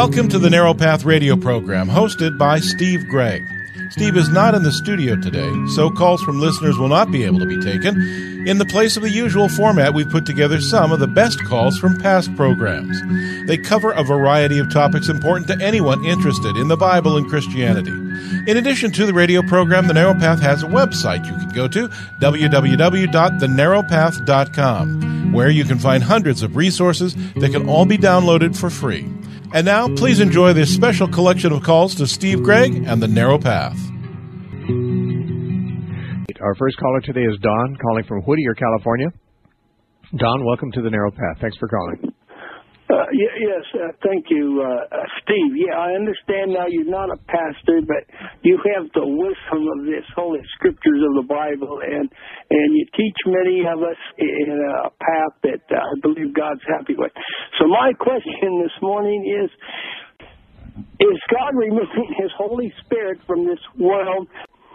Welcome to the Narrow Path radio program, hosted by Steve Gregg. Steve is not in the studio today, so calls from listeners will not be able to be taken. In the place of the usual format, we've put together some of the best calls from past programs. They cover a variety of topics important to anyone interested in the Bible and Christianity. In addition to the radio program, The Narrow Path has a website you can go to, www.thenarrowpath.com, where you can find hundreds of resources that can all be downloaded for free. And now, please enjoy this special collection of calls to Steve Gregg and The Narrow Path. Our first caller today is Don, calling from Whittier, California. Don, welcome to The Narrow Path. Thanks for calling. Yes, thank you, Steve. Yeah, I understand now you're not a pastor, but you have the wisdom of this holy scriptures of the Bible, and you teach many of us in a path that I believe God's happy with. So my question this morning is God removing His Holy Spirit from this world?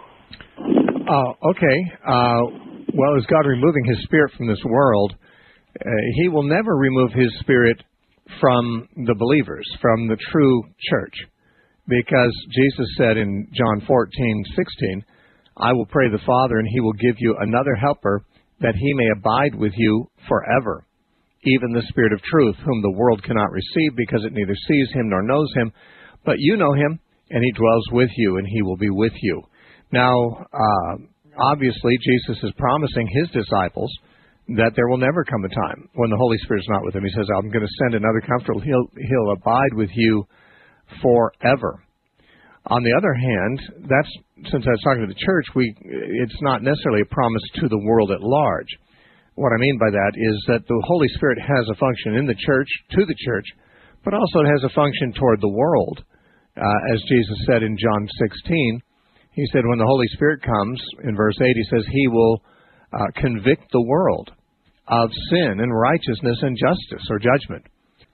Okay. Well, is God removing His Spirit from this world? He will never remove His Spirit from the believers, from the true church, because Jesus said in John 14:16, I will pray the Father, and He will give you another helper, that He may abide with you forever, even the Spirit of truth, whom the world cannot receive, because it neither sees Him nor knows Him, but you know Him, and He dwells with you, and He will be with you. Now, obviously, Jesus is promising His disciples that there will never come a time when the Holy Spirit is not with them. He says, I'm going to send another comforter. He'll abide with you forever. On the other hand, since I was talking to the church, it's not necessarily a promise to the world at large. What I mean by that is that the Holy Spirit has a function in the church, to the church, but also it has a function toward the world. As Jesus said in John 16, He said, when the Holy Spirit comes, in verse 8, He says, He will convict the world of sin and righteousness and justice or judgment.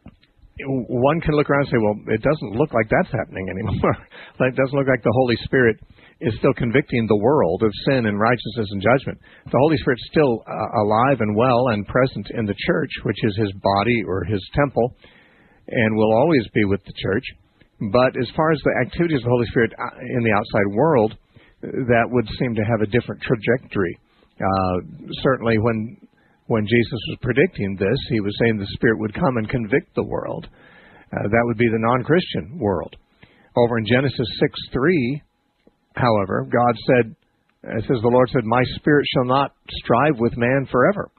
One can look around and say, well, it doesn't look like that's happening anymore. It doesn't look like the Holy Spirit is still convicting the world of sin and righteousness and judgment. The Holy Spirit's still alive and well and present in the church, which is His body or His temple, and will always be with the church. But as far as the activities of the Holy Spirit in the outside world, that would seem to have a different trajectory. Certainly when Jesus was predicting this, He was saying the Spirit would come and convict the world. That would be the non-Christian world. Over in Genesis 6:3, however, God said, it says, the Lord said, my Spirit shall not strive with man forever.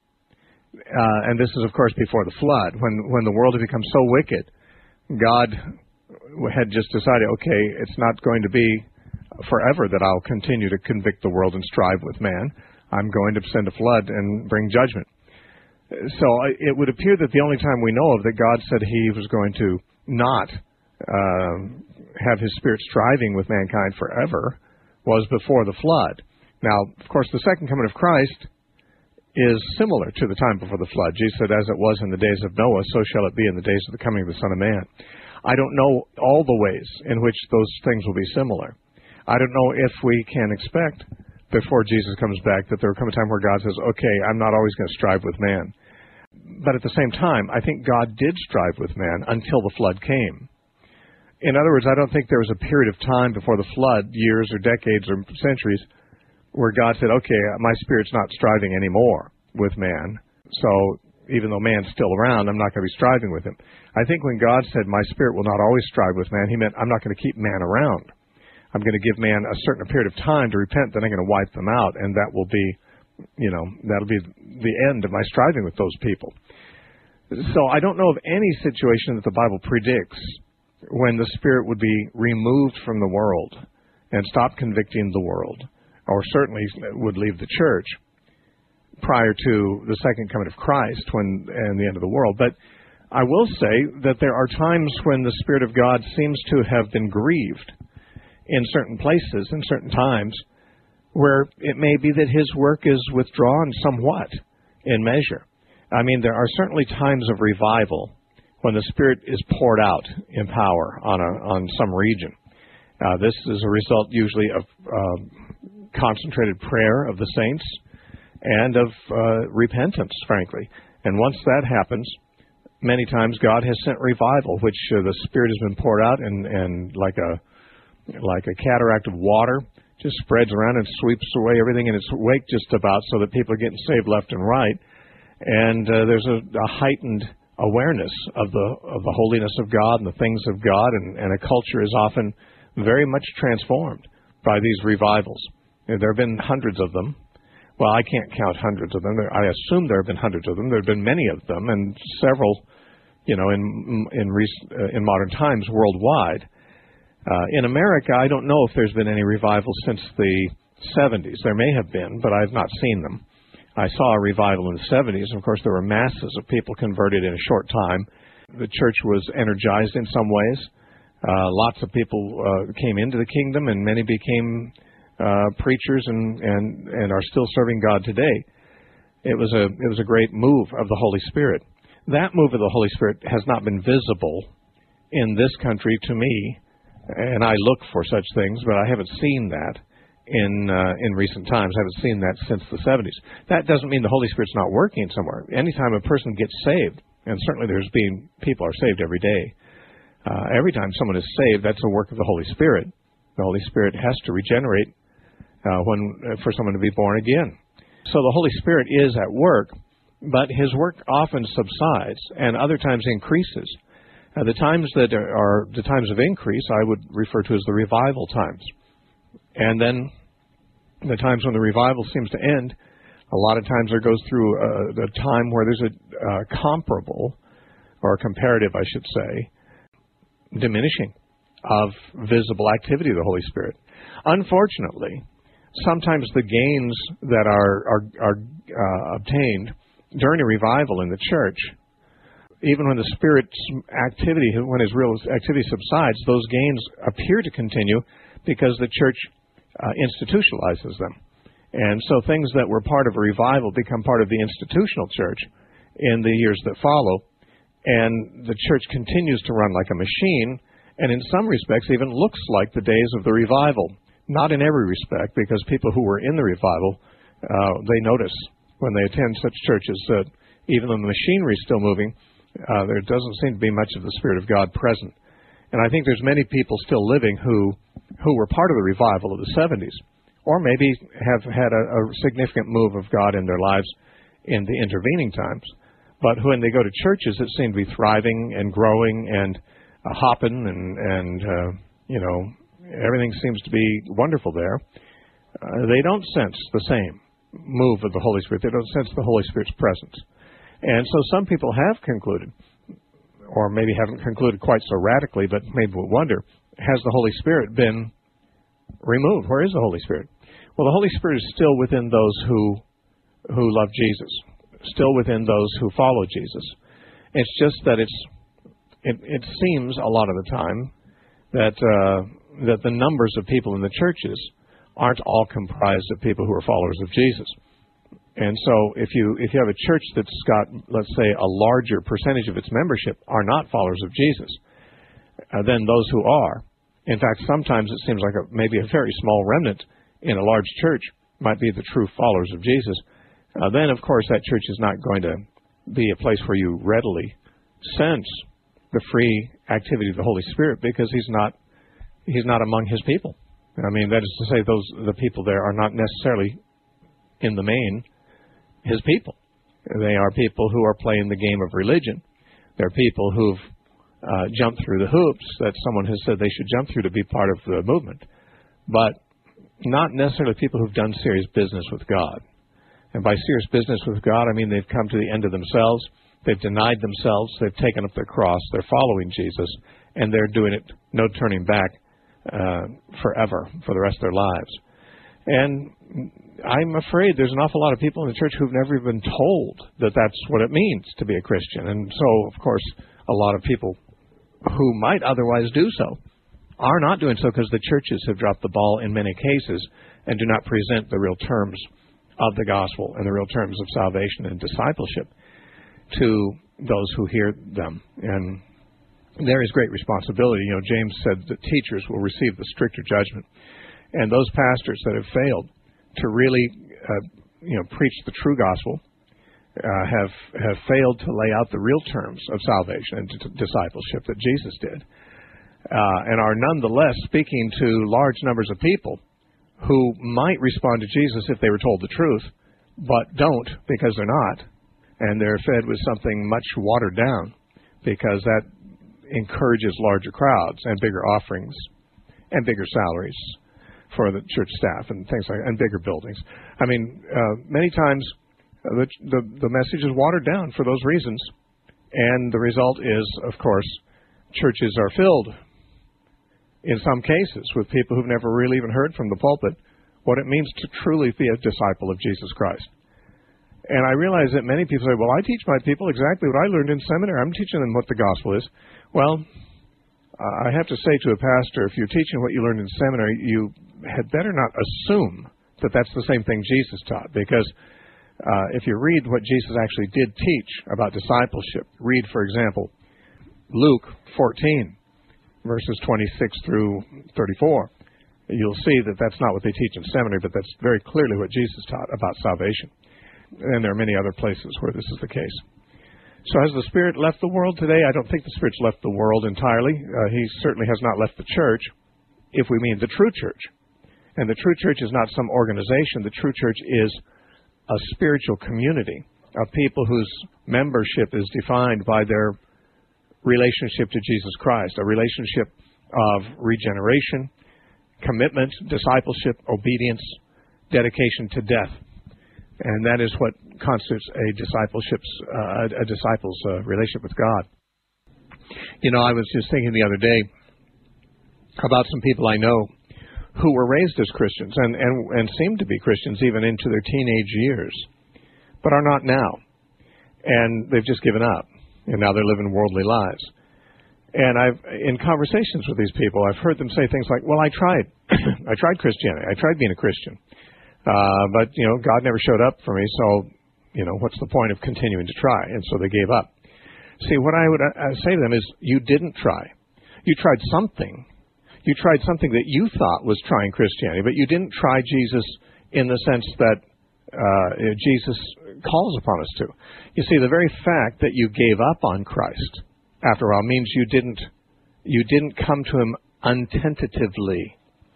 And this is, of course, before the flood. When the world had become so wicked, God had just decided, okay, it's not going to be forever that I'll continue to convict the world and strive with man. I'm going to send a flood and bring judgment. So it would appear that the only time we know of that God said He was going to not have His Spirit striving with mankind forever was before the flood. Now, of course, the second coming of Christ is similar to the time before the flood. Jesus said, as it was in the days of Noah, so shall it be in the days of the coming of the Son of Man. I don't know all the ways in which those things will be similar. I don't know if we can expect before Jesus comes back that there will come a time where God says, okay, I'm not always going to strive with man. But at the same time, I think God did strive with man until the flood came. In other words, I don't think there was a period of time before the flood, years or decades or centuries, where God said, okay, my Spirit's not striving anymore with man. So even though man's still around, I'm not going to be striving with him. I think when God said, my Spirit will not always strive with man, He meant I'm not going to keep man around. I'm going to give man a certain period of time to repent, then I'm going to wipe them out, and that will be, that'll be the end of my striving with those people. So I don't know of any situation that the Bible predicts when the Spirit would be removed from the world and stop convicting the world, or certainly would leave the church prior to the second coming of Christ and the end of the world. But I will say that there are times when the Spirit of God seems to have been grieved in certain places, in certain times, where it may be that His work is withdrawn somewhat in measure. I mean, there are certainly times of revival when the Spirit is poured out in power on some region. This is a result usually of concentrated prayer of the saints and of repentance, frankly. And once that happens, many times God has sent revival, which the Spirit has been poured out, and like a cataract of water, just spreads around and sweeps away everything in its wake just about, so that people are getting saved left and right. And there's a heightened awareness of the holiness of God and the things of God, and a culture is often very much transformed by these revivals. There have been hundreds of them. Well, I can't count hundreds of them. I assume there have been hundreds of them. There have been many of them, and several, in modern times worldwide. In America, I don't know if there's been any revival since the 70s. There may have been, but I've not seen them. I saw a revival in the 70s, and of course there were masses of people converted in a short time. The church was energized in some ways. Lots of people came into the kingdom, and many became preachers and are still serving God today. It was a great move of the Holy Spirit. That move of the Holy Spirit has not been visible in this country to me, and I look for such things, but I haven't seen that in recent times. I haven't seen that since the 70s. That doesn't mean the Holy Spirit's not working somewhere. Anytime a person gets saved, and certainly people are saved every day. Every time someone is saved, that's a work of the Holy Spirit. The Holy Spirit has to regenerate for someone to be born again. So the Holy Spirit is at work, but His work often subsides and other times increases. The times that are the times of increase I would refer to as the revival times. And then the times when the revival seems to end, a lot of times there goes through the time where there's a comparable, or comparative, I should say, diminishing of visible activity of the Holy Spirit. Unfortunately, sometimes the gains that are obtained during a revival in the church, even when the Spirit's activity, when His real activity subsides, those gains appear to continue because the church institutionalizes them. And so things that were part of a revival become part of the institutional church in the years that follow, and the church continues to run like a machine, and in some respects even looks like the days of the revival. Not in every respect, because people who were in the revival, they notice when they attend such churches that even though the machinery is still moving, there doesn't seem to be much of the Spirit of God present. And I think there's many people still living who were part of the revival of the 70s, or maybe have had a significant move of God in their lives in the intervening times. But when they go to churches that seem to be thriving and growing and hopping and everything seems to be wonderful there, they don't sense the same move of the Holy Spirit. They don't sense the Holy Spirit's presence. And so some people have concluded, or maybe haven't concluded quite so radically, but maybe will wonder, has the Holy Spirit been removed? Where is the Holy Spirit? Well, the Holy Spirit is still within those who love Jesus, still within those who follow Jesus. It's just that it seems a lot of the time that the numbers of people in the churches aren't all comprised of people who are followers of Jesus. And so if you have a church that's got, let's say, a larger percentage of its membership are not followers of Jesus than those who are. In fact, sometimes it seems like maybe a very small remnant in a large church might be the true followers of Jesus. Then, of course, that church is not going to be a place where you readily sense the free activity of the Holy Spirit, because He's not among His people. I mean, that is to say, the people there are not necessarily, in the main, His people. They are people who are playing the game of religion. They're people who've jumped through the hoops that someone has said they should jump through to be part of the movement, but not necessarily people who've done serious business with God. And by serious business with God, I mean they've come to the end of themselves, they've denied themselves, they've taken up their cross, they're following Jesus, and they're doing it, no turning back, forever, for the rest of their lives. And I'm afraid there's an awful lot of people in the church who've never been told that that's what it means to be a Christian. And so, of course, a lot of people who might otherwise do so are not doing so because the churches have dropped the ball in many cases and do not present the real terms of the gospel and the real terms of salvation and discipleship to those who hear them. And there is great responsibility. You know, James said that teachers will receive the stricter judgment. And those pastors that have failed to really, preach the true gospel have failed to lay out the real terms of salvation and discipleship that Jesus did, and are nonetheless speaking to large numbers of people who might respond to Jesus if they were told the truth, but don't because they're not, and they're fed with something much watered down because that encourages larger crowds and bigger offerings and bigger salaries for the church staff and things like that, and bigger buildings. I mean, many times the message is watered down for those reasons, and the result is, of course, churches are filled, in some cases, with people who've never really even heard from the pulpit what it means to truly be a disciple of Jesus Christ. And I realize that many people say, well, I teach my people exactly what I learned in seminary. I'm teaching them what the gospel is. Well, I have to say to a pastor, if you're teaching what you learned in seminary, you had better not assume that that's the same thing Jesus taught, because if you read what Jesus actually did teach about discipleship, read, for example, Luke 14, verses 26 through 34, you'll see that that's not what they teach in seminary, but that's very clearly what Jesus taught about salvation. And there are many other places where this is the case. So has the Spirit left the world today? I don't think the Spirit's left the world entirely. He certainly has not left the church, if we mean the true church. And the true church is not some organization. The true church is a spiritual community of people whose membership is defined by their relationship to Jesus Christ, a relationship of regeneration, commitment, discipleship, obedience, dedication to death. And that is what constitutes a disciple's relationship with God. You know, I was just thinking the other day about some people I know who were raised as Christians and seemed to be Christians even into their teenage years, but are not now. And they've just given up, and now they're living worldly lives. And in conversations with these people, I've heard them say things like, well, I tried Christianity. I tried being a Christian. But, you know, God never showed up for me, so, you know, what's the point of continuing to try? And so they gave up. See, what I would say to them is, you didn't try. You tried something. You tried something that you thought was trying Christianity, but you didn't try Jesus in the sense that Jesus calls upon us to. You see, the very fact that you gave up on Christ, after all, means you didn't come to Him untentatively.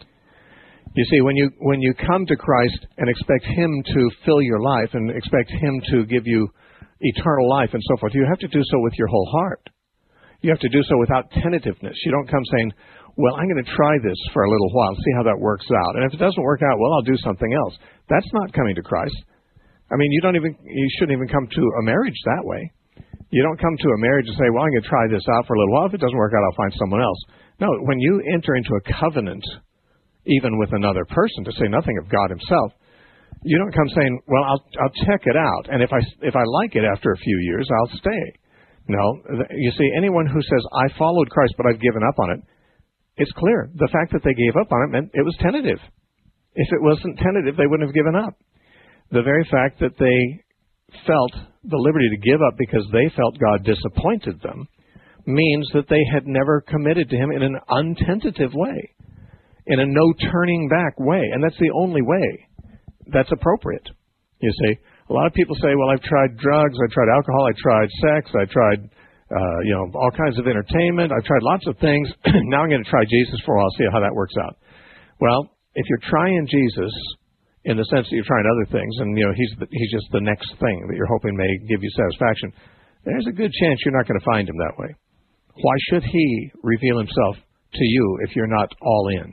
You see, when you come to Christ and expect Him to fill your life and expect Him to give you eternal life and so forth, you have to do so with your whole heart. You have to do so without tentativeness. You don't come saying, well, I'm going to try this for a little while, see how that works out. And if it doesn't work out, well, I'll do something else. That's not coming to Christ. I mean, you shouldn't even come to a marriage that way. You don't come to a marriage and say, well, I'm going to try this out for a little while. If it doesn't work out, I'll find someone else. No, when you enter into a covenant, even with another person, to say nothing of God Himself, you don't come saying, well, I'll check it out, and if I like it after a few years, I'll stay. No, you see, anyone who says, I followed Christ, but I've given up on it, it's clear. The fact that they gave up on it meant it was tentative. If it wasn't tentative, they wouldn't have given up. The very fact that they felt the liberty to give up because they felt God disappointed them means that they had never committed to Him in an untentative way, in a no-turning back way. And that's the only way that's appropriate. You see, a lot of people say, well, I've tried drugs, I tried alcohol, I tried sex, I tried all kinds of entertainment, I've tried lots of things. Now I'm going to try Jesus for a while, see how that works out. Well, if you're trying Jesus in the sense that you're trying other things, and He's just the next thing that you're hoping may give you satisfaction, there's a good chance you're not going to find Him that way. Why should He reveal Himself to you if you're not all in?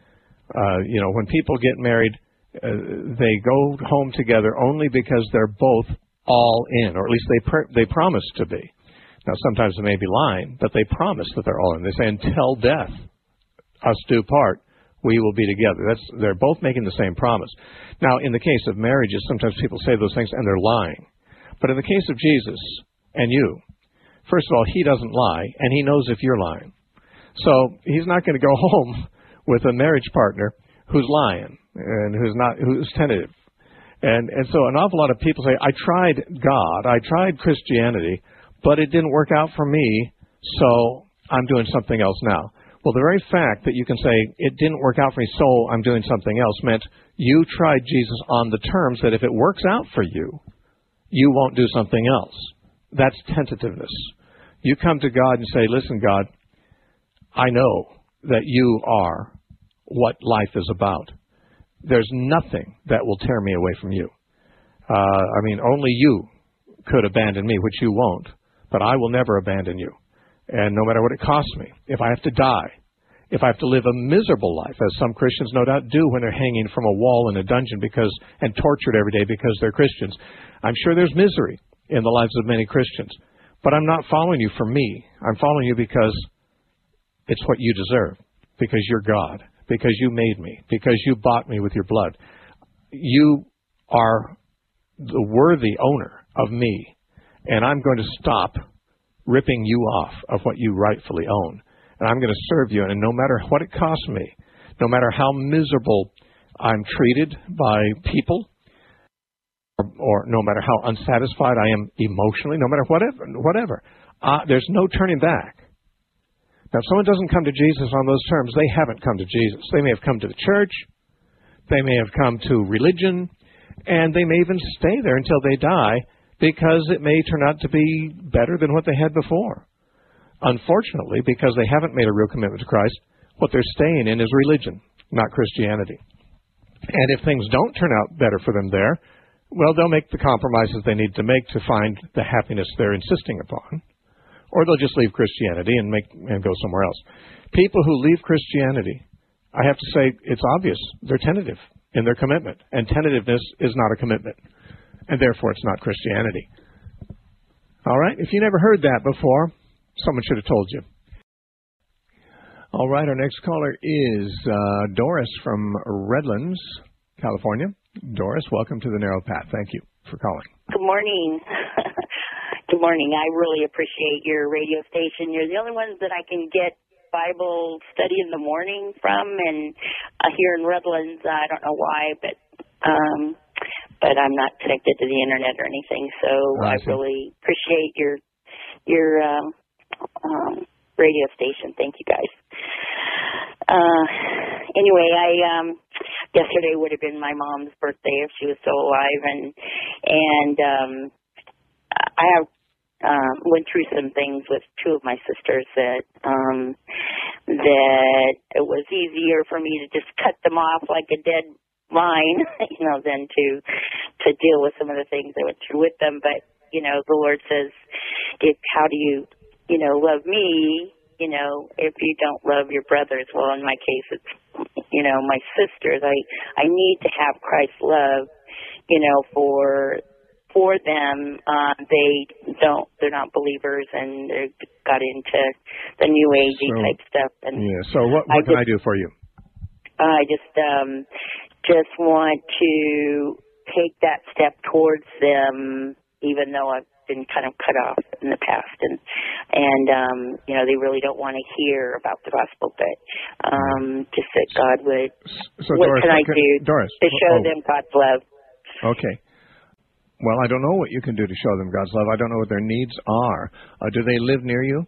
When people get married, they go home together only because they're both all in, or at least they promise to be. Now, sometimes they may be lying, but they promise that they're all in. They say, until death us do part, we will be together. They're both making the same promise. Now, in the case of marriages, sometimes people say those things and they're lying. But in the case of Jesus and you, first of all, He doesn't lie, and He knows if you're lying. So He's not going to go home with a marriage partner who's lying and who's tentative. And so an awful lot of people say, I tried God, I tried Christianity, but it didn't work out for me, so I'm doing something else now. Well, the very fact that you can say, it didn't work out for me, so I'm doing something else, meant you tried Jesus on the terms that if it works out for you, you won't do something else. That's tentativeness. You come to God and say, listen, God, I know that you are what life is about. There's nothing that will tear me away from you. Only you could abandon me, which you won't, but I will never abandon you. And no matter what it costs me, if I have to die, if I have to live a miserable life, as some Christians no doubt do when they're hanging from a wall in a dungeon and tortured every day because they're Christians. I'm sure there's misery in the lives of many Christians. But I'm not following you for me. I'm following you because it's what you deserve, because you're God, because you made me, because you bought me with your blood. You are the worthy owner of me, and I'm going to stop ripping you off of what you rightfully own. And I'm going to serve you, and no matter what it costs me, no matter how miserable I'm treated by people, or no matter how unsatisfied I am emotionally, no matter whatever, there's no turning back. Now, if someone doesn't come to Jesus on those terms, they haven't come to Jesus. They may have come to the church, they may have come to religion, and they may even stay there until they die because it may turn out to be better than what they had before. Unfortunately, because they haven't made a real commitment to Christ, what they're staying in is religion, not Christianity. And if things don't turn out better for them there, well, they'll make the compromises they need to make to find the happiness they're insisting upon. Or they'll just leave Christianity and go somewhere else. People who leave Christianity, I have to say, it's obvious. They're tentative in their commitment. And tentativeness is not a commitment. And therefore, it's not Christianity. All right? If you never heard that before, someone should have told you. All right, our next caller is Doris from Redlands, California. Doris, welcome to the Narrow Path. Thank you for calling. Good morning. Good morning. I really appreciate your radio station. You're the only ones that I can get Bible study in the morning from, and here in Redlands, I don't know why, but I'm not connected to the internet or anything. So I really appreciate your radio station. Thank you, guys. Anyway, yesterday would have been my mom's birthday if she was still alive, and I have went through some things with two of my sisters that it was easier for me to just cut them off like a dead line, than to deal with some of the things I went through with them. But the Lord says, how do you love me? If you don't love your brothers. Well, in my case, it's, my sisters. I need to have Christ's love, for them. They're not believers, and they got into the new agey type stuff. And so what can I do for you? I just want to take that step towards them, even though I've been kind of cut off in the past, and they really don't want to hear about the gospel, but just that God would. So what Doris, can I do Doris, to show them God's love? Okay. Well, I don't know what you can do to show them God's love. I don't know what their needs are. Do they live near you?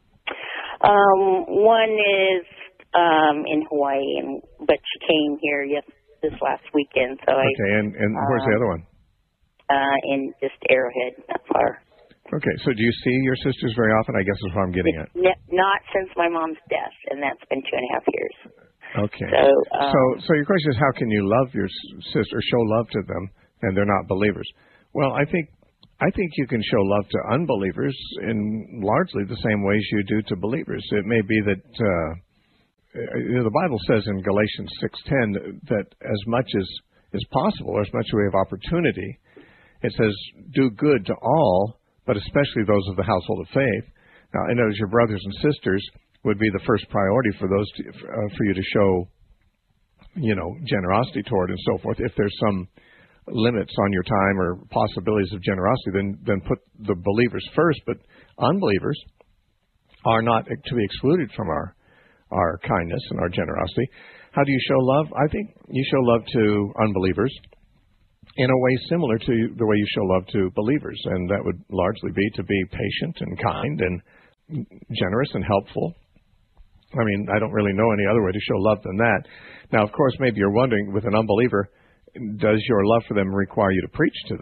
One is in Hawaii, but she came here this last weekend. So okay, and where's the other one? In just Arrowhead, not far. Okay, so do you see your sisters very often? I guess is what I'm getting at. Not since my mom's death, and that's been 2.5 years. Okay. So your question is, how can you love your sister, show love to them, and they're not believers? Well, I think you can show love to unbelievers in largely the same ways you do to believers. It may be that the Bible says in Galatians 6:10 that as much as is possible, or as much as we have opportunity, it says, do good to all, but especially those of the household of faith. Now, I know your brothers and sisters would be the first priority for those for you to show, generosity toward and so forth. If there's some limits on your time or possibilities of generosity, then put the believers first. But unbelievers are not to be excluded from our kindness and our generosity. How do you show love? I think you show love to unbelievers in a way similar to the way you show love to believers, and that would largely be to be patient and kind and generous and helpful. I mean, I don't really know any other way to show love than that. Now, of course, maybe you're wondering, with an unbeliever, does your love for them require you to preach to them?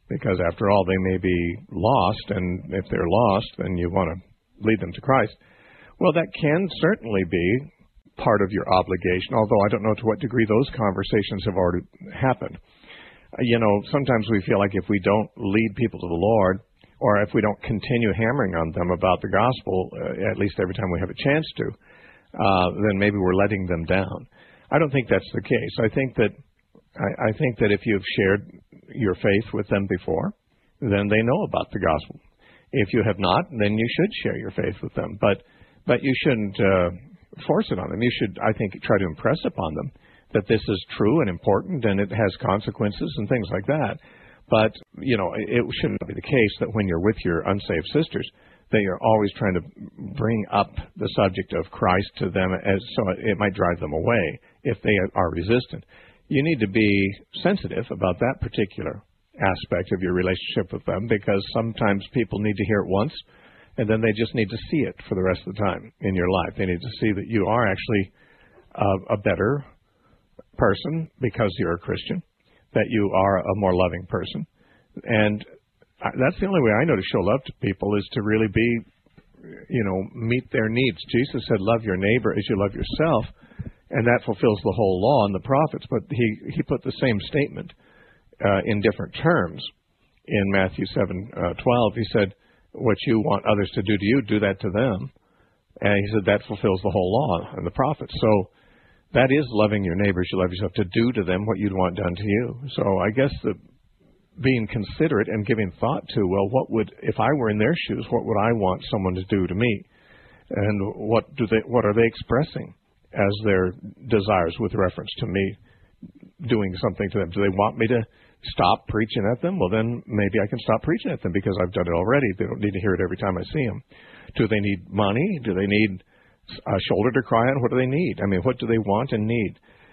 because after all, they may be lost, and if they're lost, then you want to lead them to Christ. Well, that can certainly be part of your obligation, although I don't know to what degree those conversations have already happened. Sometimes we feel like if we don't lead people to the Lord, or if we don't continue hammering on them about the gospel, at least every time we have a chance to, then maybe we're letting them down. I don't think that's the case. I think that if you've shared your faith with them before, then they know about the gospel. If you have not, then you should share your faith with them. But you shouldn't force it on them. You should, I think, try to impress upon them that this is true and important and it has consequences and things like that. But, it shouldn't be the case that when you're with your unsaved sisters, that you're always trying to bring up the subject of Christ to them so it might drive them away if they are resistant. You need to be sensitive about that particular aspect of your relationship with them, because sometimes people need to hear it once, and then they just need to see it for the rest of the time in your life. They need to see that you are actually a better person because you're a Christian, that you are a more loving person. And that's the only way I know to show love to people, is to really be, meet their needs. Jesus said, love your neighbor as you love yourself, and that fulfills the whole law and the prophets. But he put the same statement in different terms in Matthew 7:12. He said, what you want others to do to you, do that to them. And he said that fulfills the whole law and the prophets. So that is loving your neighbor as you love yourself, to do to them what you'd want done to you. So I guess being considerate and giving thought to, if I were in their shoes, what would I want someone to do to me? And what are they expressing as their desires with reference to me doing something to them? Do they want me to stop preaching at them? Well, then maybe I can stop preaching at them because I've done it already. They don't need to hear it every time I see them. Do they need money? Do they need a shoulder to cry on? What do they need? I mean, what do they want and need?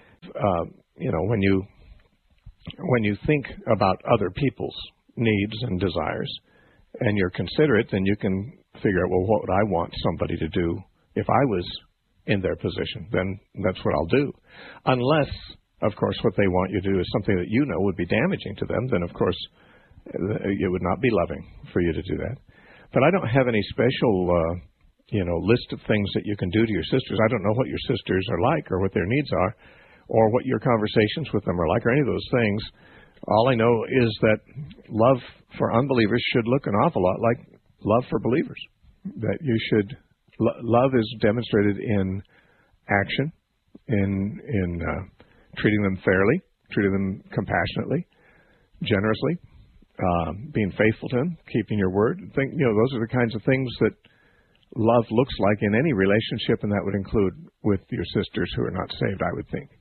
When you think about other people's needs and desires and you're considerate, then you can figure out, what would I want somebody to do if I was in their position? Then that's what I'll do. Unless, of course, what they want you to do is something that would be damaging to them, then, of course, it would not be loving for you to do that. But I don't have any special, list of things that you can do to your sisters. I don't know what your sisters are like or what their needs are or what your conversations with them are like or any of those things. All I know is that love for unbelievers should look an awful lot like love for believers. That you should, love is demonstrated in action, in treating them fairly, treating them compassionately, generously, being faithful to them, keeping your word. Those are the kinds of things that love looks like in any relationship, and that would include with your sisters who are not saved, I would think.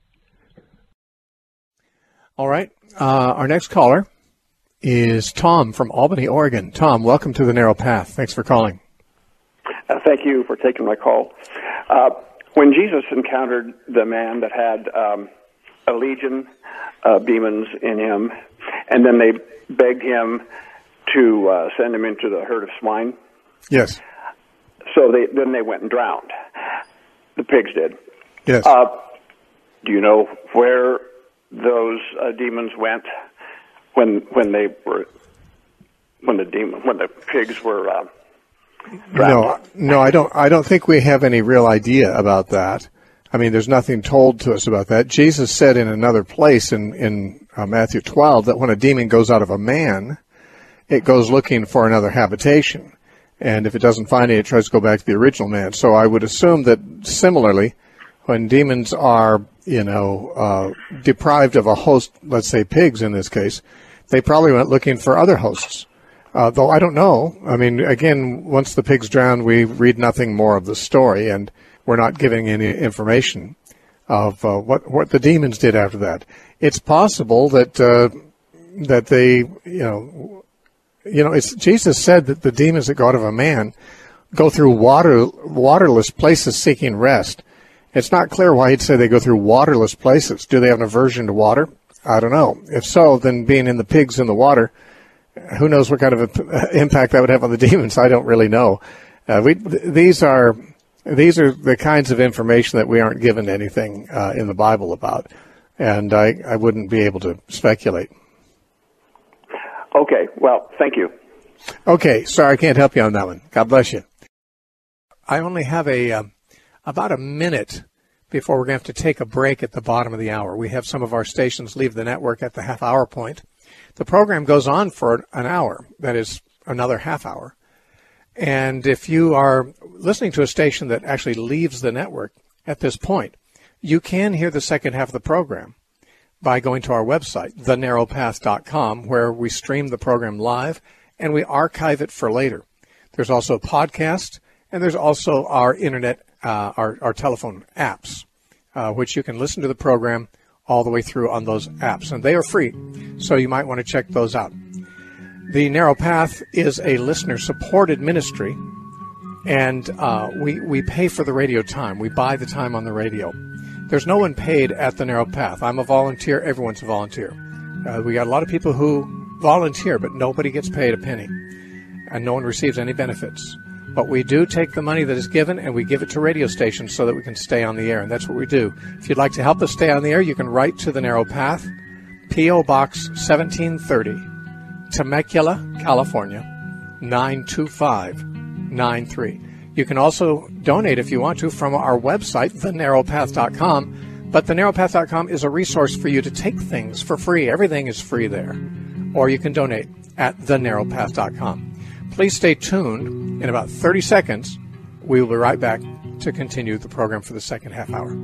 All right. Our next caller is Tom from Albany, Oregon. Tom, welcome to The Narrow Path. Thanks for calling. Thank you for taking my call. When Jesus encountered the man that had a legion of demons in him, and then they begged him to send him into the herd of swine. Yes. So then they went and drowned. The pigs did. Yes. Do you know where those demons went when the pigs were drowned? No, I don't think we have any real idea about that. I mean, there's nothing told to us about that. Jesus said in another place in Matthew 12 that when a demon goes out of a man, it goes looking for another habitation. And if it doesn't find it, it tries to go back to the original man. So I would assume that similarly, when demons are, deprived of a host, let's say pigs in this case, they probably went looking for other hosts. Though I don't know. I mean, again, once the pigs drowned, we read nothing more of the story, and we're not giving any information of what the demons did after that. It's possible that they, Jesus said that the demons that go out of a man go through waterless places seeking rest. It's not clear why he'd say they go through waterless places. Do they have an aversion to water? I don't know. If so, then being in the pigs in the water, who knows what kind of impact that would have on the demons? I don't really know. These are the kinds of information that we aren't given anything in the Bible about, and I wouldn't be able to speculate. Okay. Well, thank you. Okay. Sorry, I can't help you on that one. God bless you. I only have about a minute before we're going to have to take a break at the bottom of the hour. We have some of our stations leave the network at the half-hour point. The program goes on for an hour, that is another half hour. And if you are listening to a station that actually leaves the network at this point, you can hear the second half of the program by going to our website, thenarrowpath.com, where we stream the program live and we archive it for later. There's also a podcast, and there's also our internet, our telephone apps, which you can listen to the program all the way through on those apps, and they are free, so you might want to check those out. The Narrow Path is a listener-supported ministry, and we pay for the radio time. We buy the time on the radio. There's no one paid at the Narrow Path. I'm a volunteer. Everyone's a volunteer. We got a lot of people who volunteer, but nobody gets paid a penny, and no one receives any benefits. But we do take the money that is given and we give it to radio stations so that we can stay on the air, and that's what we do. If you'd like to help us stay on the air, you can write to the Narrow Path, P.O. Box 1730, Temecula, California, 92593. You can also donate if you want to from our website, thenarrowpath.com, but thenarrowpath.com is a resource for you to take things for free. Everything is free there. Or you can donate at thenarrowpath.com. Please stay tuned. In about 30 seconds, we will be right back to continue the program for the second half hour.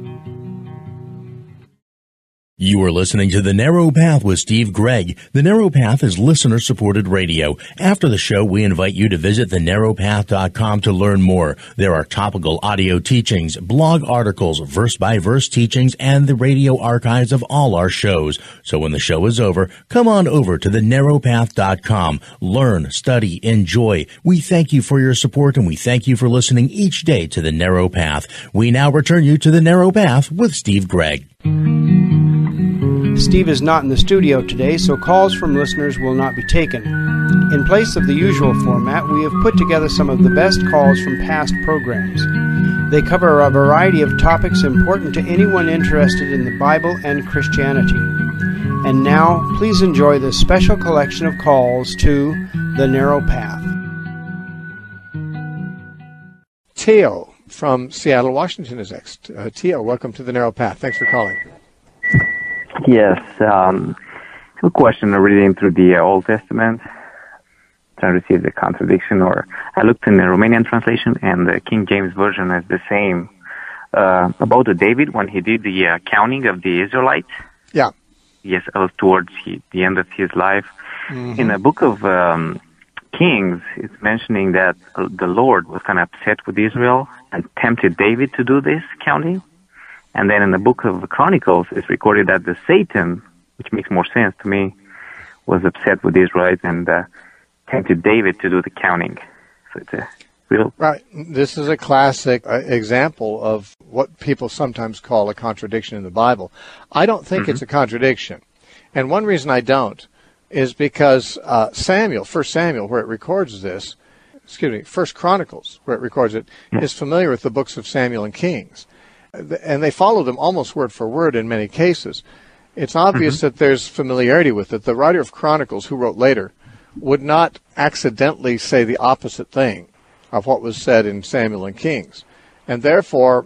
You are listening to The Narrow Path with Steve Gregg. The Narrow Path is listener-supported radio. After the show, we invite you to visit thenarrowpath.com to learn more. There are topical audio teachings, blog articles, verse-by-verse teachings, and the radio archives of all our shows. So when the show is over, come on over to thenarrowpath.com. Learn, study, enjoy. We thank you for your support, and we thank you for listening each day to The Narrow Path. We now return you to The Narrow Path with Steve Gregg. Steve is not in the studio today, so calls from listeners will not be taken. In place of the usual format, we have put together some of the best calls from past programs. They cover a variety of topics important to anyone interested in the Bible and Christianity. And now, please enjoy this special collection of calls to The Narrow Path. Teo from Seattle, Washington is next. Teo, welcome to The Narrow Path. Thanks for calling. Yes, a question reading through the Old Testament, trying to see the contradiction, or I looked in the Romanian translation and the King James Version is the same, about David when he did the counting of the Israelites. Yeah. Yes, towards the end of his life. Mm-hmm. In the book of Kings, it's mentioning that the Lord was kind of upset with Israel and tempted David to do this counting. And then in the book of Chronicles, it's recorded that the Satan, which makes more sense to me, was upset with the Israelites and tempted David to do the counting. So it's a real... Right. This is a classic example of what people sometimes call a contradiction in the Bible. I don't think it's a contradiction. And one reason I don't is because Samuel, 1 Samuel, where it records this, 1 Chronicles, where it records it, is familiar with the books of Samuel and Kings. And they follow them almost word for word in many cases. It's obvious that there's familiarity with it. The writer of Chronicles, who wrote later, would not accidentally say the opposite thing of what was said in Samuel and Kings. And therefore,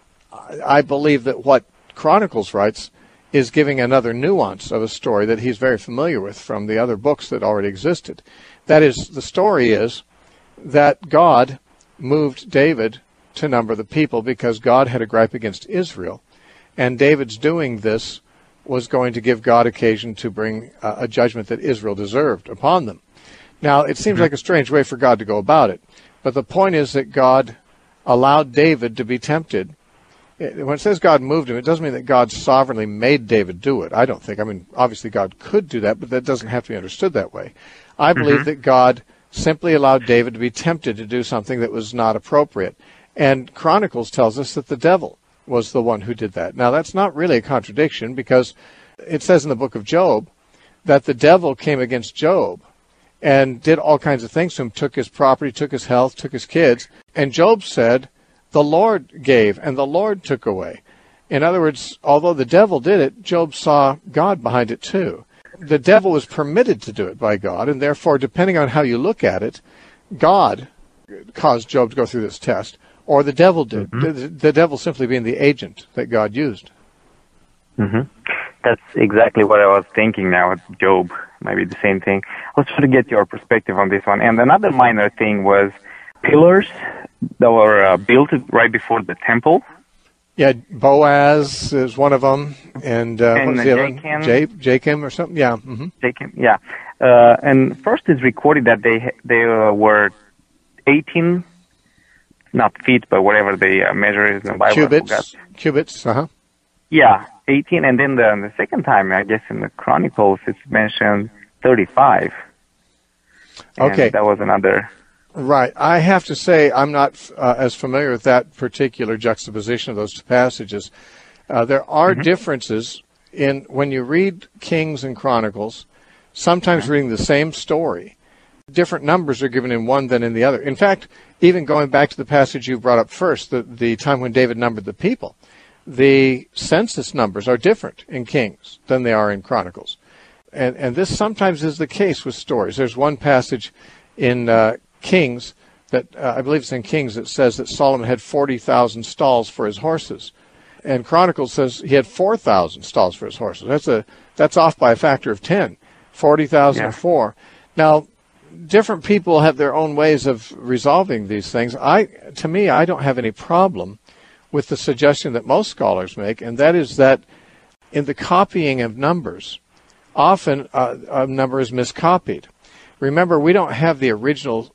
I believe that what Chronicles writes is giving another nuance of a story that he's very familiar with from the other books that already existed. That is, the story is that God moved David to number the people because God had a gripe against Israel, and David's doing this was going to give God occasion to bring a judgment that Israel deserved upon them. Now, it seems like a strange way for God to go about it, but the point is that God allowed David to be tempted. When it says God moved him, it doesn't mean that God sovereignly made David do it. I don't think. I mean, obviously God could do that, but that doesn't have to be understood that way. I believe that God simply allowed David to be tempted to do something that was not appropriate. And Chronicles tells us that the devil was the one who did that. Now, that's not really a contradiction because it says in the book of Job that the devil came against Job and did all kinds of things to him, took his property, took his health, took his kids. And Job said, the Lord gave and the Lord took away. In other words, although the devil did it, Job saw God behind it too. the devil was permitted to do it by God, and therefore, depending on how you look at it, God caused Job to go through this test, or the devil did. The devil simply being the agent that God used. That's exactly what I was thinking now with Job. Maybe the same thing. I was trying to get your perspective on this one. And another minor thing was pillars that were built right before the temple. Yeah, Boaz is one of them, and what was the other one? Jachim or something. Yeah. Jachim. Yeah. And first it's recorded that they were 18, not feet, but whatever they measure is in the Bible. Cubits. Yeah, 18, and then the second time, I guess in the Chronicles, it's mentioned 35. Okay, and that was another. Right. I have to say I'm not as familiar with that particular juxtaposition of those two passages. There are differences in when you read Kings and Chronicles, sometimes reading the same story, different numbers are given in one than in the other. In fact, even going back to the passage you brought up first, the time when David numbered the people, the census numbers are different in Kings than they are in Chronicles. And this sometimes is the case with stories. There's one passage in Kings that I believe it's in Kings that says that Solomon had 40,000 stalls for his horses, and Chronicles says he had 4,000 stalls for his horses. That's off by a factor of 10. 40,000 and 4. Now, different people have their own ways of resolving these things. To me, I don't have any problem with the suggestion that most scholars make, and that is that in the copying of numbers, often a number is miscopied. Remember, we don't have the original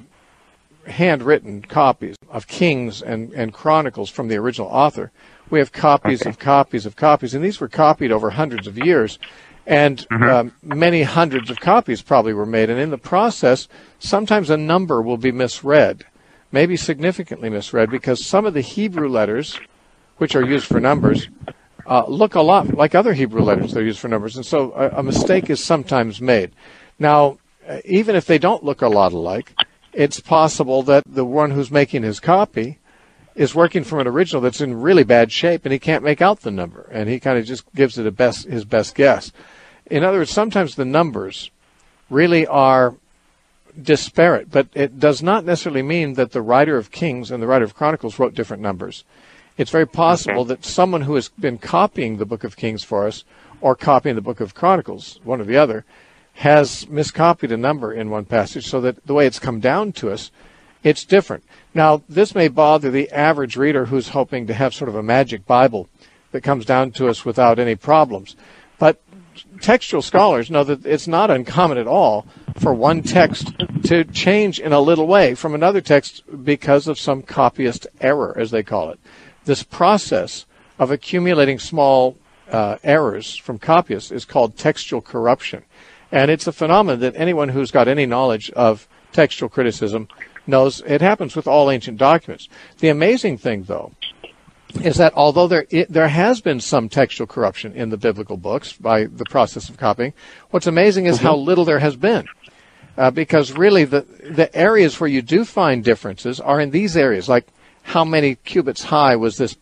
handwritten copies of Kings and Chronicles from the original author. We have copies of copies of copies, and these were copied over hundreds of years, and many hundreds of copies probably were made. And in the process, sometimes a number will be misread, maybe significantly misread, because some of the Hebrew letters, which are used for numbers, look a lot like other Hebrew letters that are used for numbers, and so a mistake is sometimes made. Now, even if they don't look a lot alike, it's possible that the one who's making his copy is working from an original that's in really bad shape, and he can't make out the number, and he kind of just gives it his best guess. In other words, sometimes the numbers really are disparate, but it does not necessarily mean that the writer of Kings and the writer of Chronicles wrote different numbers. It's very possible that someone who has been copying the book of Kings for us or copying the book of Chronicles, one or the other, has miscopied a number in one passage so that the way it's come down to us, it's different. Now, this may bother the average reader who's hoping to have sort of a magic Bible that comes down to us without any problems. But textual scholars know that it's not uncommon at all for one text to change in a little way from another text because of some copyist error, as they call it. This process of accumulating small errors from copyists is called textual corruption. And it's a phenomenon that anyone who's got any knowledge of textual criticism knows it happens with all ancient documents. The amazing thing, though, is that although there has been some textual corruption in the biblical books by the process of copying, what's amazing is how little there has been. Because really the areas where you do find differences are in these areas, like how many cubits high was this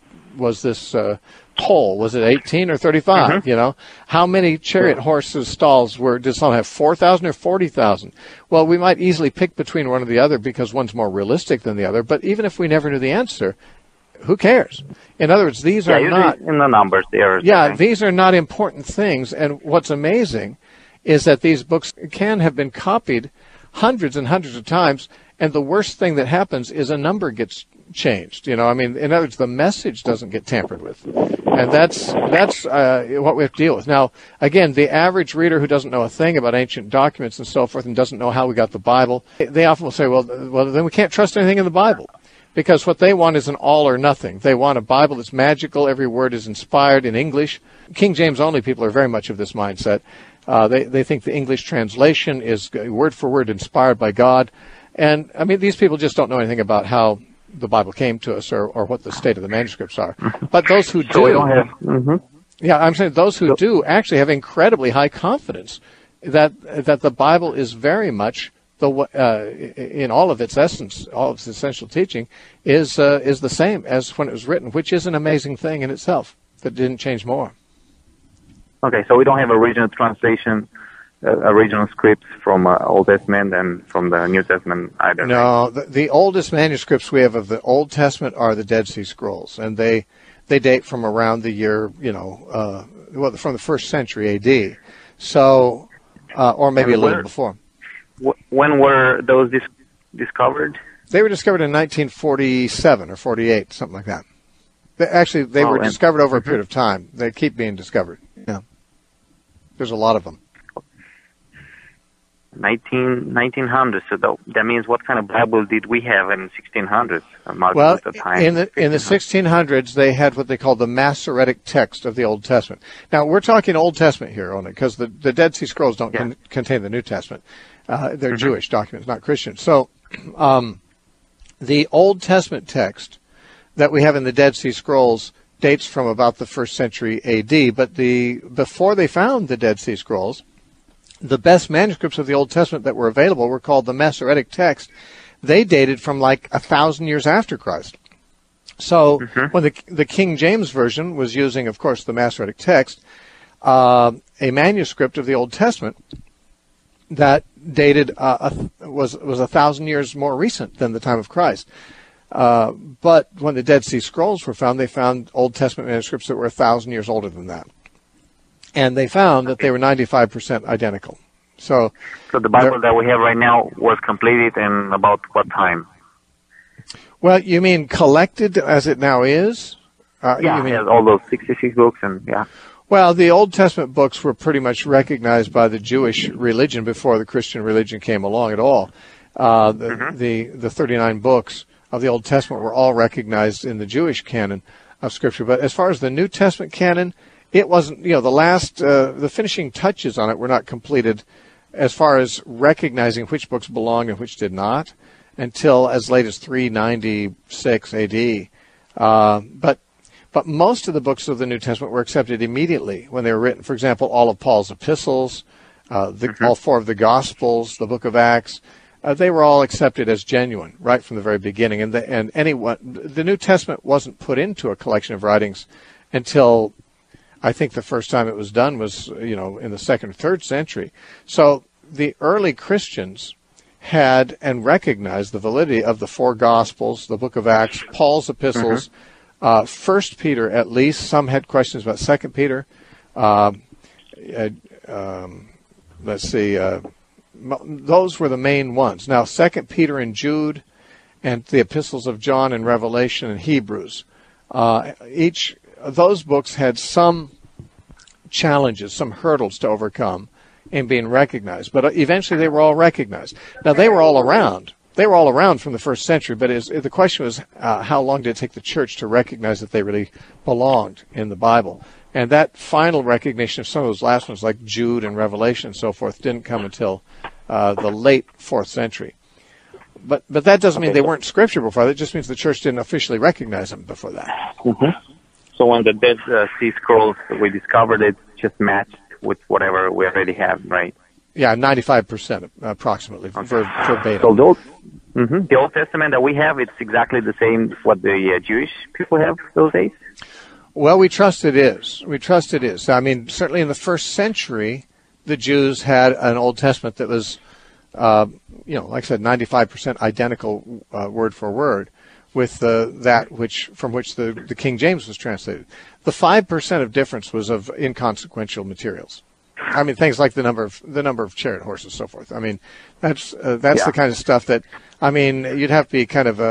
pole? Was it 18 or 35? You know, how many chariot horses' stalls did some have 4,000 or 40,000? Well, we might easily pick between one or the other because one's more realistic than the other. But even if we never knew the answer, who cares? In other words, these are not in the numbers. These are not important things. And what's amazing is that these books can have been copied hundreds and hundreds of times, and the worst thing that happens is a number gets changed. You know, I mean, in other words, the message doesn't get tampered with, and that's what we have to deal with. Now, again, the average reader who doesn't know a thing about ancient documents and so forth, and doesn't know how we got the Bible, they often will say, well, then we can't trust anything in the Bible, because what they want is an all or nothing. They want a Bible that's magical. Every word is inspired in English. King James only people are very much of this mindset. They think the English translation is word for word inspired by God. And, I mean, these people just don't know anything about how the Bible came to us or what the state of the manuscripts are. But those who do, I'm saying those who do actually have incredibly high confidence that the Bible is very much in all of its essence, all of its essential teaching is the same as when it was written, which is an amazing thing in itself that didn't change more. Okay, so we don't have original translation, original scripts from Old Testament and from the New Testament either. No, the oldest manuscripts we have of the Old Testament are the Dead Sea Scrolls, and they date from around the year, from the 1st century A.D. So, or maybe a little before. When were those discovered? They were discovered in 1947 or 48, something like that. They were discovered over a period of time. They keep being discovered. Yeah, there's a lot of them. 1900s. So that means what kind of Bible did we have in 1600s? Well, in the 1600s, they had what they called the Masoretic text of the Old Testament. Now, we're talking Old Testament here on it because the Dead Sea Scrolls don't contain the New Testament. They're Jewish documents, not Christian. So the Old Testament text that we have in the Dead Sea Scrolls dates from about the 1st century A.D., but before they found the Dead Sea Scrolls, the best manuscripts of the Old Testament that were available were called the Masoretic text. They dated from like 1,000 years after Christ. So when the King James Version was using, of course, the Masoretic text, a manuscript of the Old Testament that dated was 1,000 years more recent than the time of Christ. But when the Dead Sea Scrolls were found, they found Old Testament manuscripts that were 1,000 years older than that. And they found that they were 95% identical. So the Bible that we have right now was completed in about what time? Well, you mean collected as it now is? It has all those 66 books and Well, the Old Testament books were pretty much recognized by the Jewish religion before the Christian religion came along at all. The 39 books of the Old Testament were all recognized in the Jewish canon of Scripture. But as far as the New Testament canon, it wasn't, the finishing touches on it were not completed as far as recognizing which books belonged and which did not until as late as 396 AD. But most of the books of the New Testament were accepted immediately when they were written. For example, all of Paul's epistles, all 4 of the Gospels, the book of Acts, they were all accepted as genuine right from the very beginning. And the New Testament wasn't put into a collection of writings until I think the first time it was done was, in the 2nd or 3rd century. So the early Christians had and recognized the validity of the 4 Gospels, the book of Acts, Paul's epistles, 1 Peter at least. Some had questions about 2 Peter. Those were the main ones. Now, 2 Peter and Jude and the epistles of John and Revelation and Hebrews. Each of those books had some challenges, some hurdles to overcome in being recognized. But eventually they were all recognized. Now, they were all around. They were all around from the 1st century, but the question was how long did it take the church to recognize that they really belonged in the Bible? And that final recognition of some of those last ones, like Jude and Revelation and so forth, didn't come until the late 4th century. But that doesn't mean they weren't Scripture before. That just means the church didn't officially recognize them before that. So when the Dead Sea Scrolls we discovered, it just matched with whatever we already have, right? Yeah, 95% approximately verbatim. So the Old Testament that we have, it's exactly the same what the Jewish people have those days? Well, we trust it is. I mean, certainly in the 1st century, the Jews had an Old Testament that was, like I said, 95% identical word for word with from which the King James was translated. The 5% of difference was of inconsequential materials. I mean, things like the number of chariot horses, so forth. I mean, that's the kind of stuff that, I mean, you'd have to be kind of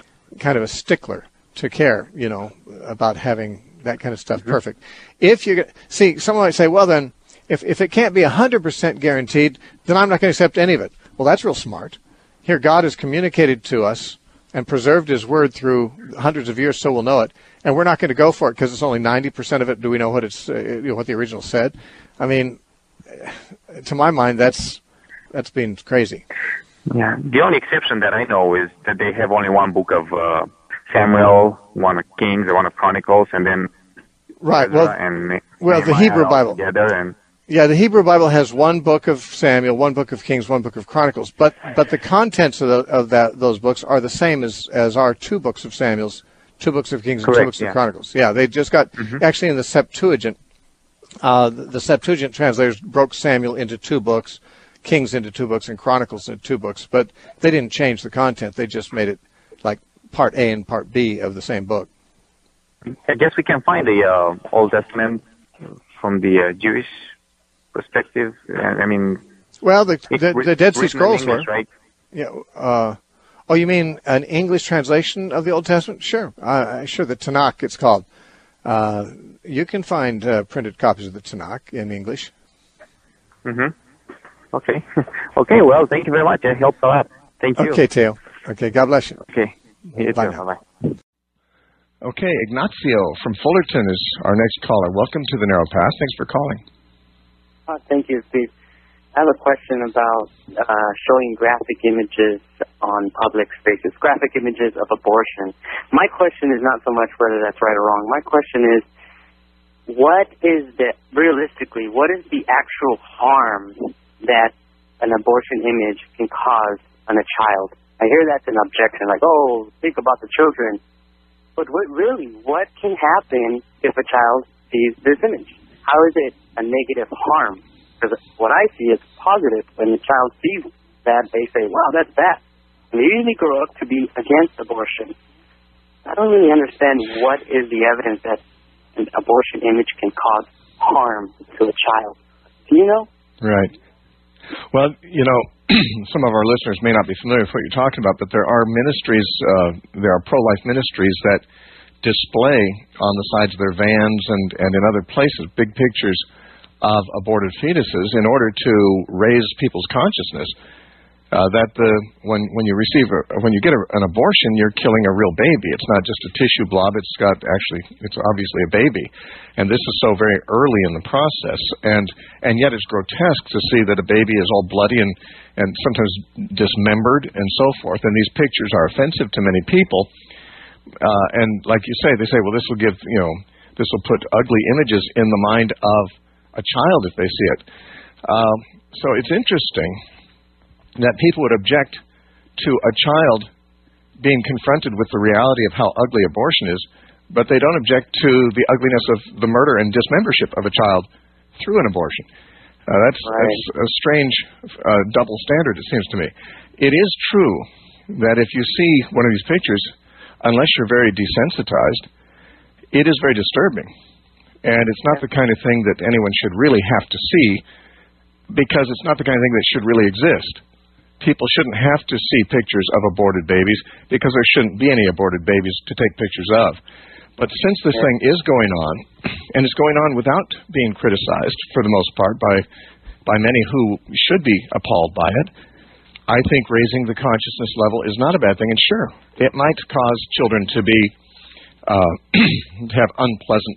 a stickler to care, about having that kind of stuff perfect. If you see, someone might say, well, then, if it can't be 100% guaranteed, then I'm not going to accept any of it. Well, that's real smart. Here, God has communicated to us and preserved His Word through hundreds of years, so we'll know it. And we're not going to go for it because it's only 90% of it. Do we know what it's what the original said? I mean, to my mind, that's being crazy. Yeah. The only exception that I know is that they have only one book of Samuel, one of Kings, one of Chronicles, and then right. The Hebrew Bible. The Hebrew Bible has one book of Samuel, one book of Kings, one book of Chronicles. But the contents of those books are the same as our 2 books of Samuel's, 2 books of Kings, and 2 books of Chronicles. Yeah, they just got actually in the Septuagint. The Septuagint translators broke Samuel into 2 books, Kings into 2 books, and Chronicles into 2 books, but they didn't change the content. They just made it like part A and part B of the same book. I guess we can find the Old Testament from the Jewish perspective. I mean, well, the Dead Sea Scrolls English, were right? Yeah. Oh, you mean an English translation of the Old Testament? Sure. Sure, the Tanakh, it's called. You can find printed copies of the Tanakh in English. Mm-hmm. Okay. Okay, well, thank you very much. It helped a lot. Thank you. Okay, Teo. Okay, God bless you. Okay. Bye now. Bye-bye. Okay, Ignacio from Fullerton is our next caller. Welcome to the Narrow Path. Thanks for calling. Thank you, Steve. I have a question about showing graphic images on public spaces, graphic images of abortion. My question is not so much whether that's right or wrong. My question is, realistically, what is the actual harm that an abortion image can cause on a child? I hear that's an objection, like, oh, think about the children. But what can happen if a child sees this image? How is it a negative harm? Because what I see is positive. When the child sees that, they say, wow, that's bad. And they usually grow up to be against abortion. I don't really understand what is the evidence that an abortion image can cause harm to a child. Do you know? Right. Well, some of our listeners may not be familiar with what you're talking about, but there are ministries, there are pro-life ministries that display on the sides of their vans and in other places big pictures of aborted fetuses in order to raise people's consciousness that when you get an abortion, you're killing a real baby. It's not just a tissue blob. It's obviously a baby, and this is so very early in the process, and yet it's grotesque to see that a baby is all bloody and sometimes dismembered and so forth. And these pictures are offensive to many people. And like you say, they say, well, this will put ugly images in the mind of a child if they see it. So it's interesting that people would object to a child being confronted with the reality of how ugly abortion is, but they don't object to the ugliness of the murder and dismembership of a child through an abortion. That's a strange double standard, it seems to me. It is true that if you see one of these pictures, unless you're very desensitized, it is very disturbing. And it's not the kind of thing that anyone should really have to see, because it's not the kind of thing that should really exist. People shouldn't have to see pictures of aborted babies because there shouldn't be any aborted babies to take pictures of. But since this thing is going on, and it's going on without being criticized for the most part by many who should be appalled by it, I think raising the consciousness level is not a bad thing. And sure, it might cause children to be to have unpleasant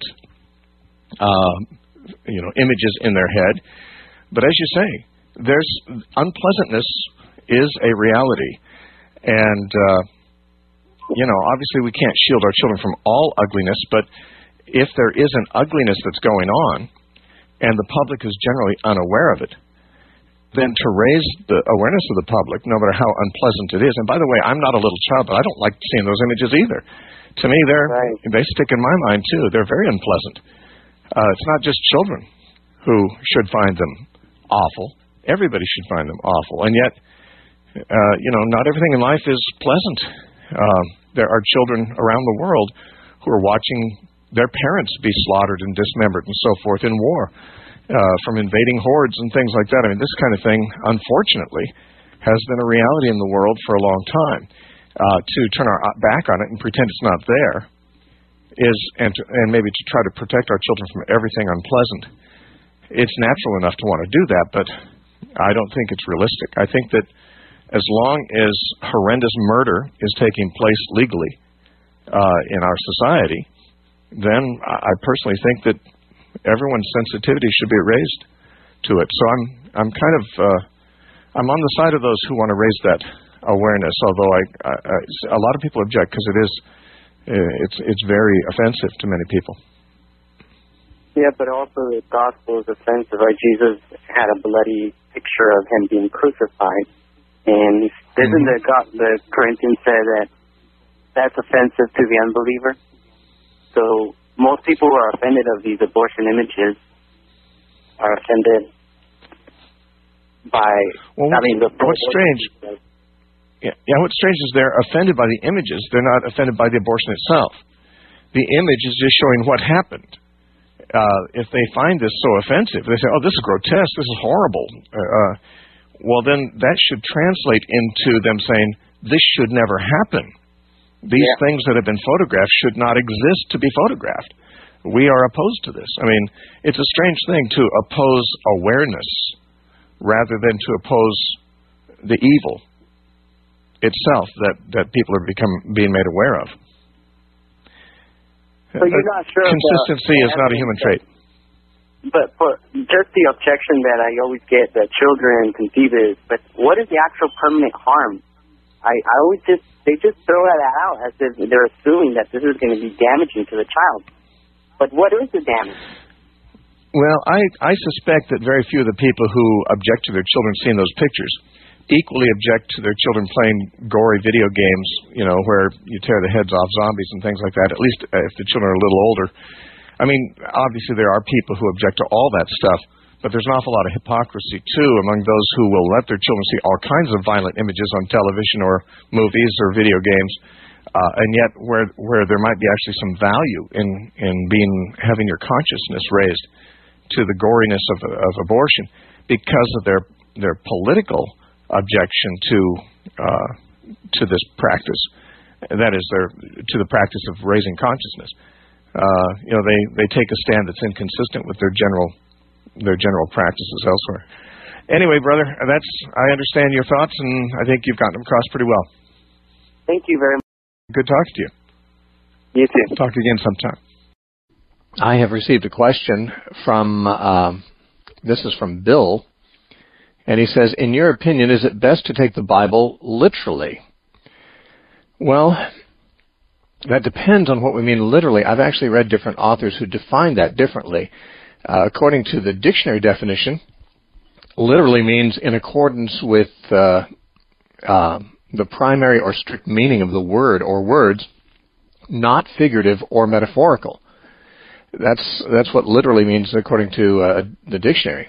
images in their head. But as you say, there's unpleasantness is a reality, and obviously we can't shield our children from all ugliness, but if there is an ugliness that's going on and the public is generally unaware of it, then to raise the awareness of the public, no matter how unpleasant it is. And by the way, I'm not a little child, but I don't like seeing those images either. To me, they stick in my mind too. They're very unpleasant. It's not just children who should find them awful. Everybody should find them awful. And yet, not everything in life is pleasant. There are children around the world who are watching their parents be slaughtered and dismembered and so forth in war from invading hordes and things like that. I mean, this kind of thing, unfortunately, has been a reality in the world for a long time. To turn our back on it and pretend it's not there and maybe to try to protect our children from everything unpleasant. It's natural enough to want to do that, but I don't think it's realistic. I think that as long as horrendous murder is taking place legally in our society, then I personally think that everyone's sensitivity should be raised to it. So I'm kind of I'm on the side of those who want to raise that awareness. Although a lot of people object because it's very offensive to many people. Yeah, but also the gospel is offensive. Right? Jesus had a bloody picture of him being crucified. And doesn't the Corinthians say that that's offensive to the unbeliever? So most people who are offended of these abortion images are offended by having the... What's strange... Yeah, what's strange is they're offended by the images. They're not offended by the abortion itself. The image is just showing what happened. If they find this so offensive, they say, oh, this is grotesque, this is horrible. Well, then that should translate into them saying, this should never happen. These things that have been photographed should not exist to be photographed. We are opposed to this. I mean, it's a strange thing to oppose awareness rather than to oppose the evil itself that people are being made aware of. So you're not sure consistency is not a human trait. But for just the objection that I always get that children conceive is, but what is the actual permanent harm? I always they just throw that out as if they're assuming that this is going to be damaging to the child. But what is the damage? Well, I suspect that very few of the people who object to their children seeing those pictures equally object to their children playing gory video games, where you tear the heads off zombies and things like that, at least if the children are a little older. I mean, obviously there are people who object to all that stuff, but there's an awful lot of hypocrisy, too, among those who will let their children see all kinds of violent images on television or movies or video games, and yet where there might be actually some value in having your consciousness raised to the goriness of abortion because of their political objection to this practice. That is, to the practice of raising consciousness. They take a stand that's inconsistent with their general practices elsewhere. Anyway, brother, I understand your thoughts, and I think you've gotten them across pretty well. Thank you very much. Good talking to you. You too. Talk again sometime. I have received a question from, this is from Bill, and he says, in your opinion, is it best to take the Bible literally? Well, that depends on what we mean literally. I've actually read different authors who define that differently. According to the dictionary definition, literally means in accordance with the primary or strict meaning of the word or words, not figurative or metaphorical. That's what literally means according to the dictionary.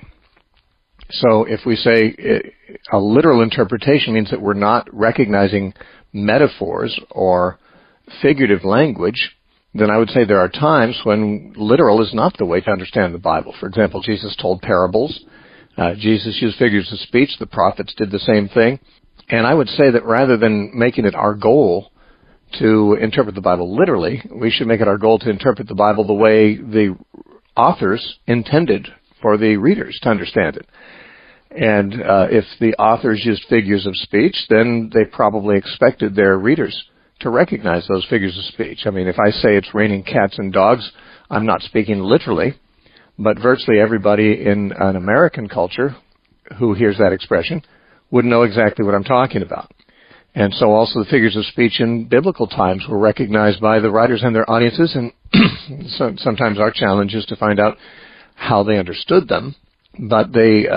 So if we say a literal interpretation means that we're not recognizing metaphors or figurative language, then I would say there are times when literal is not the way to understand the Bible. For example, Jesus told parables. Jesus used figures of speech. The prophets did the same thing. And I would say that rather than making it our goal to interpret the Bible literally, we should make it our goal to interpret the Bible the way the authors intended for the readers to understand it. And if the authors used figures of speech, then they probably expected their readers to recognize those figures of speech. I mean, if I say it's raining cats and dogs, I'm not speaking literally, but virtually everybody in an American culture who hears that expression would know exactly what I'm talking about. And so also the figures of speech in biblical times were recognized by the writers and their audiences, and sometimes our challenge is to find out how they understood them. But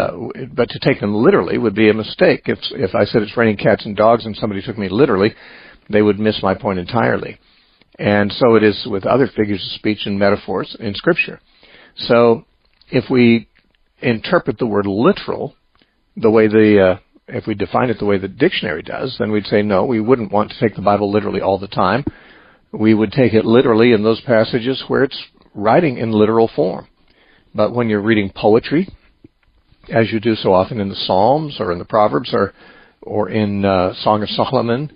to take them literally would be a mistake. If I said it's raining cats and dogs and somebody took me literally, they would miss my point entirely. And so it is with other figures of speech and metaphors in Scripture. So if we interpret the word literal the way if we define it the way the dictionary does, then we'd say no, we wouldn't want to take the Bible literally all the time. We would take it literally in those passages where it's writing in literal form. But when you're reading poetry, as you do so often in the Psalms or in the Proverbs or in Song of Solomon,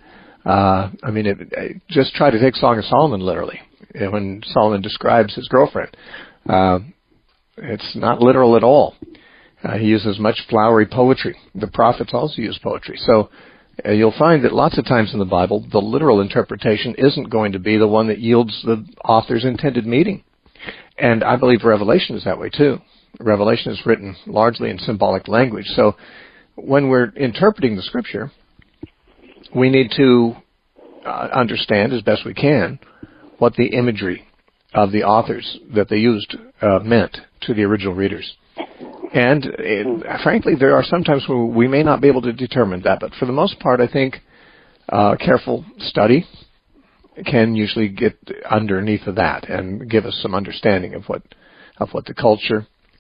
just try to take Song of Solomon literally. When Solomon describes his girlfriend, it's not literal at all. He uses much flowery poetry. The prophets also use poetry. So you'll find that lots of times in the Bible, the literal interpretation isn't going to be the one that yields the author's intended meaning. And I believe Revelation is that way too. Revelation is written largely in symbolic language. So when we're interpreting the Scripture, we need to understand as best we can what the imagery of the authors that they used meant to the original readers. And frankly, there are some times where we may not be able to determine that, but for the most part, I think careful study can usually get underneath of that and give us some understanding of what the culture,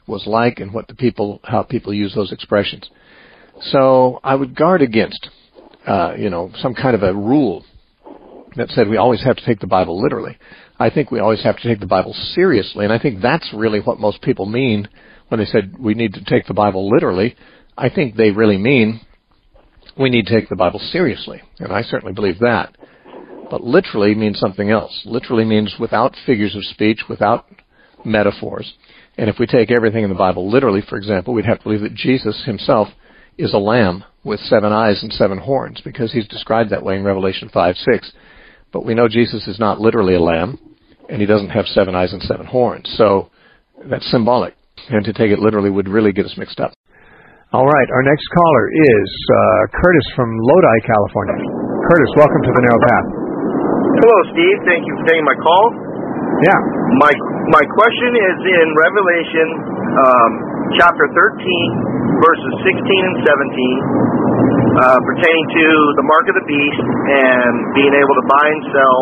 was like and how people use those expressions. So I would guard against, some kind of a rule that said we always have to take the Bible literally. I think we always have to take the Bible seriously, and I think that's really what most people mean when they said we need to take the Bible literally. I think they really mean we need to take the Bible seriously, and I certainly believe that. But literally means something else. Literally means without figures of speech, without metaphors. And if we take everything in the Bible literally, for example, we'd have to believe that Jesus himself is a lamb with 7 eyes and 7 horns, because he's described that way in Revelation 5:6. But we know Jesus is not literally a lamb, and he doesn't have 7 eyes and 7 horns. So that's symbolic, and to take it literally would really get us mixed up. All right, our next caller is Curtis from Lodi, California. Curtis, welcome to the Narrow Path. Hello, Steve. Thank you for taking my call. Yeah. My question is in Revelation chapter 13, verses 16 and 17, pertaining to the mark of the beast and being able to buy and sell.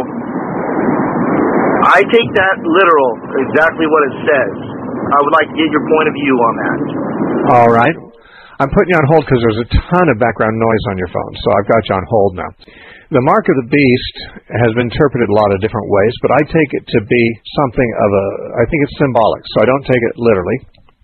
I take that literal, exactly what it says. I would like to get your point of view on that. All right. I'm putting you on hold because there's a ton of background noise on your phone, so I've got you on hold now. The mark of the beast has been interpreted a lot of different ways, but I take it to be something of I think it's symbolic, so I don't take it literally.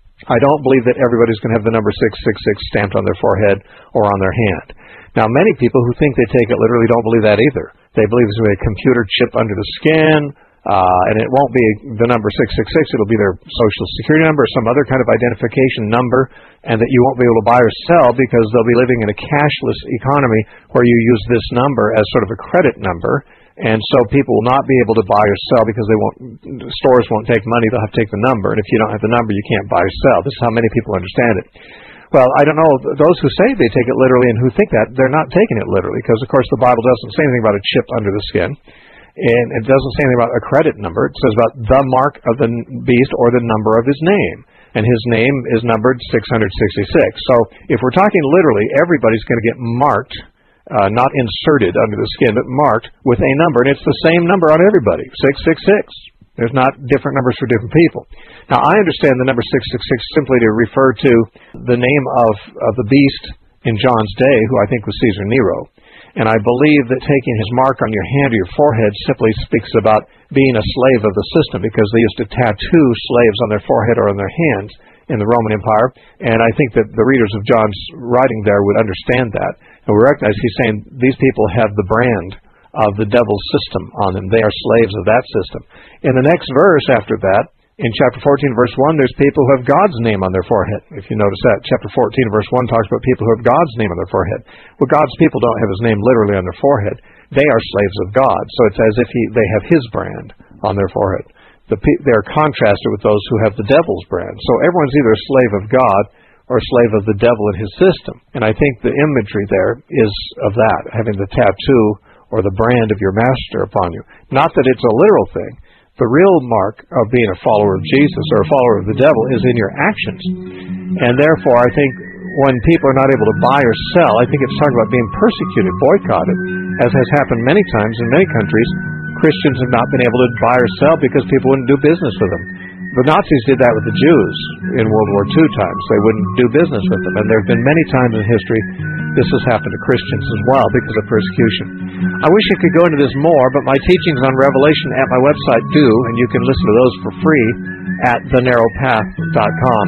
I don't believe that everybody's going to have the number 666 stamped on their forehead or on their hand. Now, many people who think they take it literally don't believe that either. They believe it's going to be a computer chip under the skin, and it won't be the number 666. It'll be their social security number or some other kind of identification number, and that you won't be able to buy or sell because they'll be living in a cashless economy where you use this number as sort of a credit number. And so people will not be able to buy or sell because stores won't take money. They'll have to take the number. And if you don't have the number, you can't buy or sell. This is how many people understand it. Well, I don't know. Those who say they take it literally and who think that, they're not taking it literally because, of course, the Bible doesn't say anything about a chip under the skin. And it doesn't say anything about a credit number. It says about the mark of the beast or the number of his name. And his name is numbered 666. So if we're talking literally, everybody's going to get marked, not inserted under the skin, but marked with a number. And it's the same number on everybody, 666. There's not different numbers for different people. Now, I understand the number 666 simply to refer to the name of the beast in John's day, who I think was Caesar Nero. And I believe that taking his mark on your hand or your forehead simply speaks about being a slave of the system, because they used to tattoo slaves on their forehead or on their hands in the Roman Empire. And I think that the readers of John's writing there would understand that. And we recognize he's saying these people have the brand of the devil's system on them. They are slaves of that system. In the next verse after that, in chapter 14, verse 1, there's people who have God's name on their forehead. If you notice that, chapter 14, verse 1 talks about people who have God's name on their forehead. Well, God's people don't have his name literally on their forehead. They are slaves of God. So it's as if they have his brand on their forehead. They're contrasted with those who have the devil's brand. So everyone's either a slave of God or a slave of the devil and his system. And I think the imagery there is of that, having the tattoo or the brand of your master upon you. Not that it's a literal thing. The real mark of being a follower of Jesus or a follower of the devil is in your actions. And therefore, I think when people are not able to buy or sell, I think it's talking about being persecuted, boycotted, as has happened many times in many countries. Christians have not been able to buy or sell because people wouldn't do business with them. The Nazis did that with the Jews in World War II times. They wouldn't do business with them. And there have been many times in history this has happened to Christians as well because of persecution. I wish I could go into this more, but my teachings on Revelation at my website do, and you can listen to those for free at thenarrowpath.com.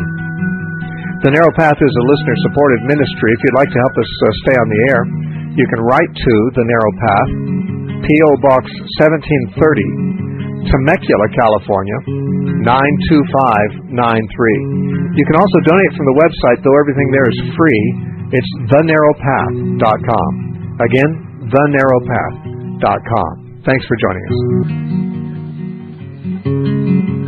The Narrow Path is a listener-supported ministry. If you'd like to help us stay on the air, you can write to The Narrow Path, P.O. Box 1730, Temecula, California, 92593. You can also donate from the website, though everything there is free. It's thenarrowpath.com. Again, thenarrowpath.com. Thanks for joining us.